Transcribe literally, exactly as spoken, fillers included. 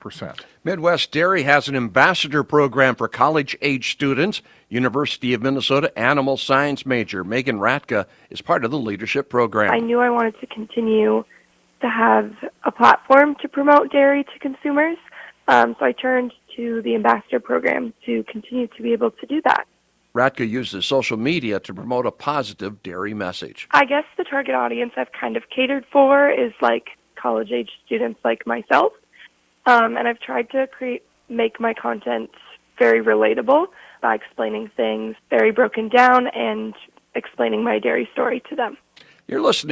percent. Midwest Dairy has an ambassador program for college-age students. University of Minnesota animal science major Megan Ratka is part of the leadership program. I knew I wanted to continue to have a platform to promote dairy to consumers, um, so I turned to the ambassador program to continue to be able to do that. Ratka uses social media to promote a positive dairy message. I guess the target audience I've kind of catered for is like college-age students like myself, um, and I've tried to create make my content very relatable by explaining things very broken down and explaining my dairy story to them. You're listening